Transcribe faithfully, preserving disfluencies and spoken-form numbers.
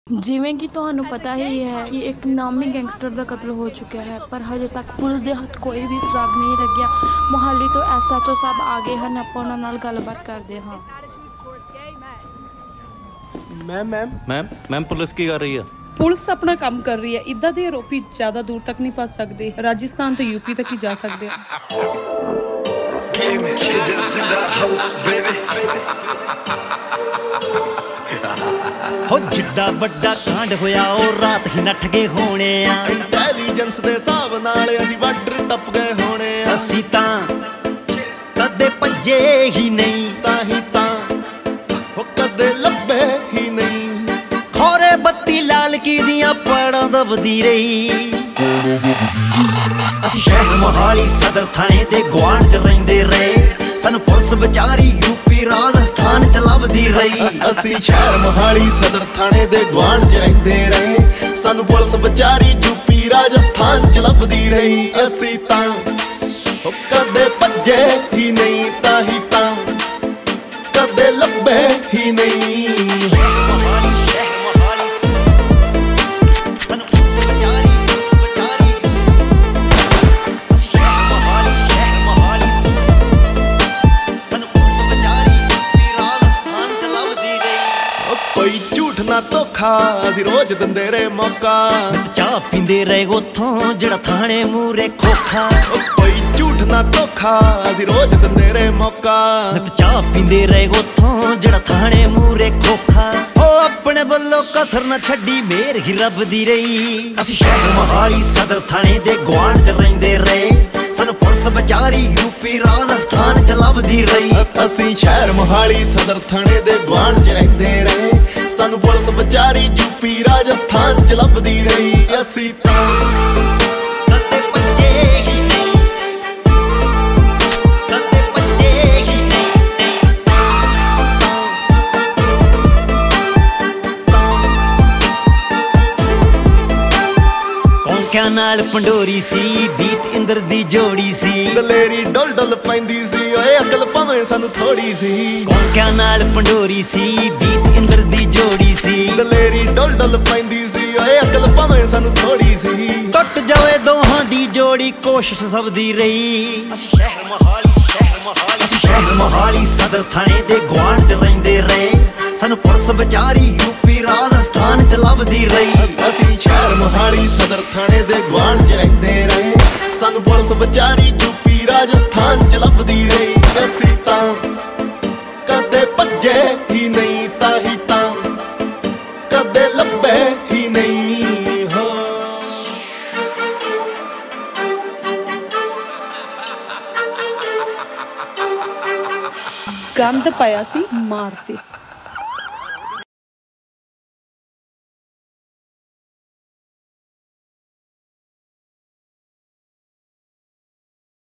ਜਿਵੇਂ ਕਿ ਤੁਹਾਨੂੰ ਪਤਾ ਹੀ ਹੈ ਕਿ ਇੱਕ ਨਾਮੀ ਗੈਂਗਸਟਰ ਦਾ ਕਤਲ ਹੋ ਚੁੱਕਿਆ ਹੈ, ਪਰ ਹਜੇ ਤੱਕ ਪੁਲਿਸ ਦੇ ਹੱਥ ਕੋਈ ਵੀ ਸੁਰਾਗ ਨਹੀਂ ਲੱਗਿਆ। ਮੁਹਾਲੀ ਤੋਂ ਐਸ ਐਚ ਓ ਸਾਹਿਬ ਆ ਗਏ ਹਨ, ਆਪਾਂ ਉਹਨਾਂ ਨਾਲ ਗੱਲਬਾਤ ਕਰਦੇ ਹਾਂ। Ma'am ma'am ma'am ma'am police ਕੀ ਕਰ ਰਹੀ ਆ? ਪੁਲਿਸ ਆਪਣਾ ਕੰਮ ਕਰ ਰਹੀ ਹੈ। ਇੱਦਾਂ ਦੇ ਆਰੋਪੀ ਜ਼ਿਆਦਾ ਦੂਰ ਤੱਕ ਨਹੀਂ ਭੱਜ ਸਕਦੇ, ਰਾਜਸਥਾਨ ਤੋਂ ਯੂਪੀ ਤੱਕ ਹੀ ਜਾ ਸਕਦੇ ਆ। ਹੋ ਜਿੱਡਾ ਵੱਡਾ ਕਾਂਡ ਹੋਇਆ ਉਹ ਰਾਤ ਹੀ ਨੱਠ ਗਏ ਹੋਣੇ ਆ। ਇੰਟੈਲੀਜੈਂਸ ਦੇ ਹਿਸਾਬ ਨਾਲ ਅਸੀਂ ਬਾਰਡਰ ਟੱਪ ਗਏ ਹੋਣੇ ਆ। ਅਸੀਂ ਤਾਂ ਕਦੇ ਭੱਜੇ ਹੀ ਨਹੀਂ, ਤਾਂ ਹੀ ਤਾਂ ਹੋ ਕਦੇ ਲੱਭੇ ਹੀ ਨਹੀਂ। ਖੋਰੇ ਬੱਤੀ ਲਾਲਕੀ ਦੀਆਂ ਪਾੜਾਂ ਦਬਦੀ ਰਹੀ। ਅਸੀਂ ਸ਼ਹਿਰ ਮੋਹਾਲੀ ਸਦਰ ਥਾਣੇ ਦੇ ਗੁਆਂਢ 'ਚ ਰਹਿੰਦੇ ਰਹੇ, ਸਾਨੂੰ ਪੁਲਿਸ ਵਿਚਾਰੀ ਯੂਪੀ ਰਾਜਸਥਾਨ 'ਚ ਲੱਭਦੀ ਰਹੀ। ਅਸੀਂ ਸ਼ਹਿਰ ਮੋਹਾਲੀ ਸਦਰ ਥਾਣੇ ਦੇ ਗੁਆਂਢ 'ਚ ਰਹਿੰਦੇ ਰਹੇ, ਸਾਨੂੰ ਪੁਲਿਸ ਵਿਚਾਰੀ ਯੂਪੀ ਰਾਜਸਥਾਨ 'ਚ ਲੱਭਦੀ ਰਹੀ। ਅਸੀਂ ਤਾਂ ਹੋ ਕਦੇ ਭੱਜੇ ਹੀ ਨਹੀਂ, ਤਾਂ ਹੀ ਤਾਂ ਕਦੇ ਲੱਭੇ ਹੀ ਨਹੀਂ। ਕੋਈ ਝੂਠ ਨਾ ਧੋਖਾ ਅਸੀਂ ਰੋਜ਼ ਦਿੰਦੇ ਰਹੇ ਮੌਕਾ। ਚਾਹ ਪੀਂਦੇ ਰਹੇ ਉੱਥੋਂ ਜਿਹੜਾ ਥਾਣੇ ਮੂਰੇ ਖੋਖਾ। ਕੋਈ ਝੂਠ ਨਾ ਧੋਖਾ ਅਸੀਂ ਰੋਜ਼ ਦਿੰਦੇ ਰਹੇ ਮੌਕਾ। ਨਿਤ ਚਾਹ ਪੀਂਦੇ ਰਹੇ ਉੱਥੋਂ ਜਿਹੜਾ ਥਾਣੇ ਮੂਰੇ ਖੋਖਾ। ਉਹ ਆਪਣੇ ਵੱਲੋਂ ਕਸਰ ਨਾ ਛੱਡੀ, ਮੇਰ ਹੀ ਰੱਬ ਦੀ ਰਹੀ। ਅਸੀਂ ਸ਼ਹਿਰ ਮੋਹਾਲੀ ਸਦਰ ਥਾਣੇ ਦੇ ਗੁਆਂਢ 'ਚ ਰਹਿੰਦੇ ਰਹੇ, ਸਾਨੂੰ ਪੁਲਿਸ ਵਿਚਾਰੀ ਯੂਪੀ ਰਾਜਸਥਾਨ 'ਚ ਲੱਭਦੀ ਰਹੀ। ਅਸੀਂ ਸ਼ਹਿਰ ਮੋਹਾਲੀ ਸਦਰ ਥਾਣੇ ਦੇ ਗੁਆਂਢ 'ਚ ਰਹਿੰਦੇ ਰਹੇ, ਸਾਨੂੰ ਪੁਲਿਸ ਵਿਚਾਰੀ ਯੂਪੀ ਰਾਜਸਥਾਨ 'ਚ ਲੱਭਦੀ ਰਹੀ। ਅਸੀਂ ਤਾਂ ਕਦੇ ਭੱਜੇ ਹੀ ਨਹੀਂ, ਕਦੇ ਭੱਜੇ ਹੀ ਨਹੀਂ। ਕੌਂਕਿਆਂ ਨਾਲ ਪੰਡੋਰੀ ਸੀ, ਬੀਤ ਇੰਦਰ ਦੀ ਜੋੜੀ ਸੀ। ਦਲੇਰੀ ਡੁੱਲ ਡੁੱਲ ਪੈਂਦੀ ਸੀ, ਓਏ ਅਕਲ ਭਾਵੇਂ ਸਾਨੂੰ ਥੋੜੀ ਸੀ। ਕੌਂਕਿਆਂ ਨਾਲ ਪੰਡੋਰੀ ਸੀ, ਬੀਤ ਇੰਦਰ ਦੀ ਜੋੜੀ ਸੀ। ਦਲੇਰੀ ਡੁੱਲ ਡੁੱਲ ਪੈਂਦੀ ਸੀ, ਓਏ ਅਕਲ ਭਾਵੇਂ ਸਾਨੂੰ ਥੋੜੀ ਸੀ। ਟੁੱਟ ਜਾਵੇ ਦੋਹਾਂ ਦੀ ਜੋੜੀ, ਕੋਸ਼ਿਸ਼ ਸਭ ਦੀ ਰਹੀ। ਅਸੀਂ ਸ਼ਹਿਰ ਮੋਹਾਲੀ ਸ਼ਹਿਰ ਮੋਹਾਲੀ ਅਸੀਂ ਸ਼ਹਿਰ ਮੋਹਾਲੀ ਸਦਰ ਥਾਣੇ ਦੇ ਗੁਆਂਢ 'ਚ ਰਹਿੰਦੇ ਰਹੇ, ਸਾਨੂੰ ਪੁਲਿਸ ਵਿਚਾਰੀ ਯੂਪੀ ਰਾਜਸਥਾਨ 'ਚ ਲੱਭਦੀ ਰਹੀ। ਅਸੀਂ ਸ਼ਹਿਰ ਮੋਹਾਲੀ ਸਦਰ ਥਾਣੇ ਦੇ ਗੁਆਂਢ 'ਚ ਰਹਿੰਦੇ ਰਹੇ, ਸਾਨੂੰ ਪੁਲਿਸ ਵਿਚਾਰੀ ਯੂਪੀ ਰਾਜਸਥਾਨ 'ਚ ਲੱਭਦੀ ਰਹੀ। ਅਸੀਂ ਤਾਂ ਕਦੇ ਭੱਜੇ ਹੀ ਨਹੀਂ, ਤਾਂ ਹੀ ਤਾਂ ਕਦੇ ਲੱਭੇ ਹੀ ਨਹੀਂ। ਹੋ ਗੰਦ ਪਾਇਆ ਸੀ ਮਾਰਦੇ।